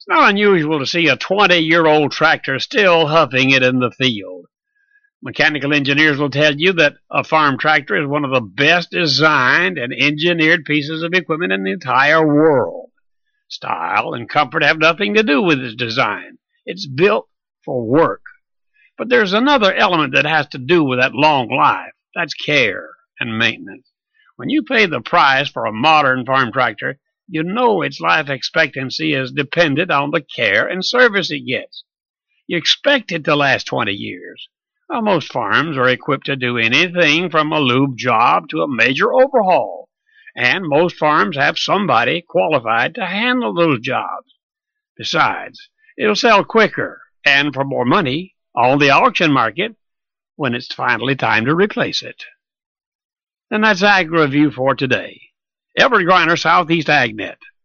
Not unusual to see a 20-year-old tractor still huffing it in the field. Mechanical engineers will tell you that a farm tractor is one of the best designed and engineered pieces of equipment in the entire world. Style and comfort have nothing to do with its design. It's built for work. But there's another element that has to do with that long life. That's care and maintenance. When you pay the price for a modern farm tractor, you know its life expectancy is dependent on the care and service it gets. You expect it to last 20 years. Well, most farms are equipped to do anything from a lube job to a major overhaul, and most farms have somebody qualified to handle those jobs. Besides, it'll sell quicker and for more money on the auction market when it's finally time to replace it. And that's Ag Review for today. Everett Griner, Southeast AgNet.